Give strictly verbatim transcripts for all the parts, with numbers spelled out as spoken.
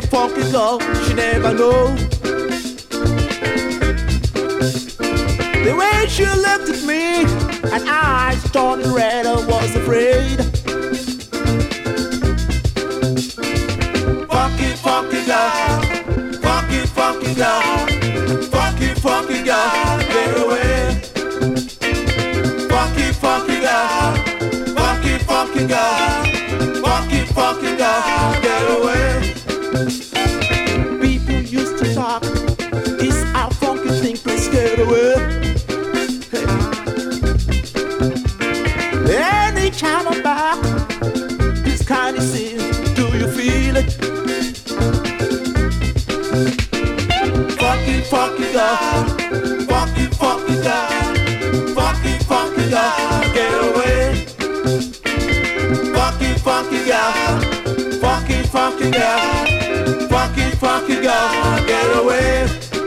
funky girl, she never know. The way she looked at me, and eyes turned red, I was afraid. Funky, funky girl, funky, funky girl, funky, funky girl, get away. Funky, funky girl, funky, funky girl, funky, funky girl, get away. People used to talk, this our funky thing, please get away. Hey. Anytime I'm back, this kind of scene, do you feel it? Funky, funky girl, funky, funky girl, funky, funky girl, get away. Funky, funky girl, funky, funky girl, funky, funky girl, get away.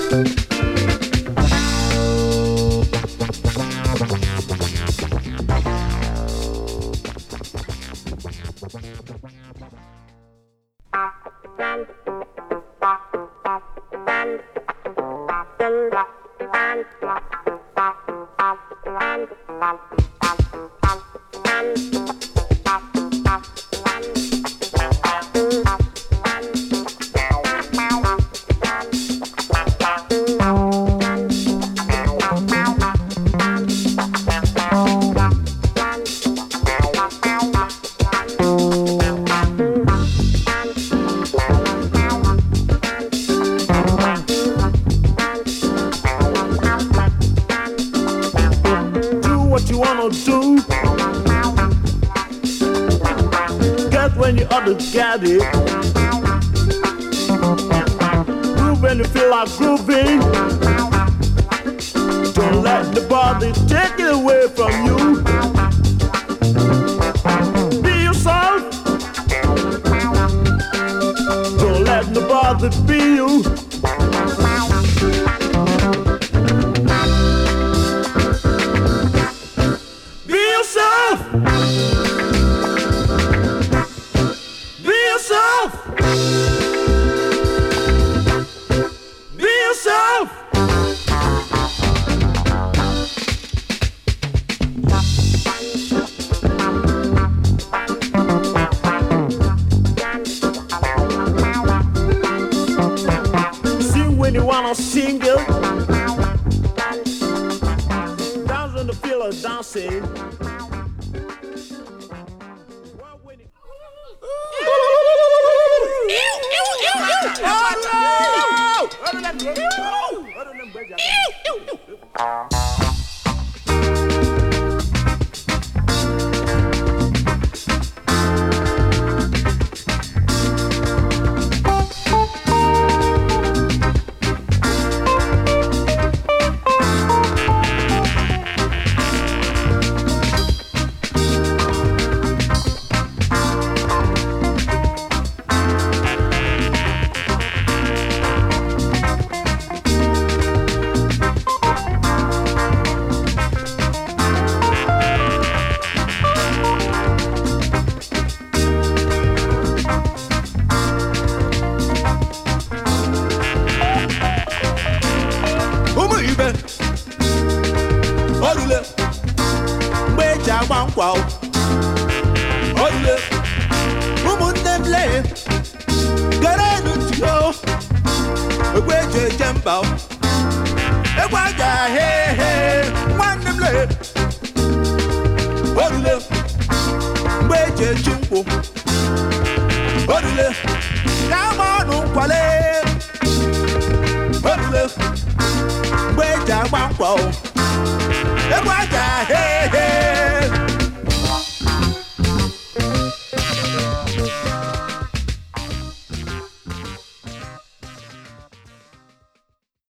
Get it. Groove when you feel like grooving. Don't let nobody take it away from you. Be yourself. Don't let nobody be you. Be yourself. Single dance on the field of dancing. Wow. Oye, umunne mle, gare nutio, egweje jemba, egwaja he.